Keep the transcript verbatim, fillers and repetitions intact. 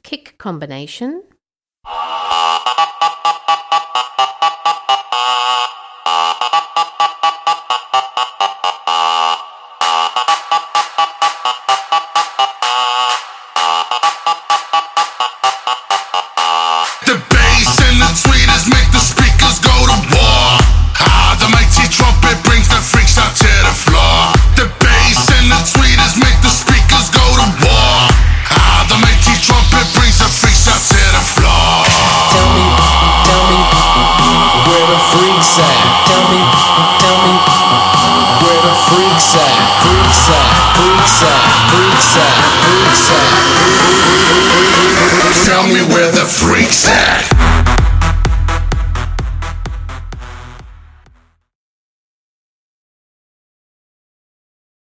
kick combination. The bass and the tweeters make the speakers go to war. Ah, the mighty trumpet brings the freaks out to the floor. The bass and the tweeters make the speakers go to war. Ah, the mighty trumpet brings the freaks out to the floor. Tell me, tell me, where the freaks at? Tell me, tell me, where the freaks at? Freaks at, freaks at, freaks at, freaks at. Tell me where the freaks at.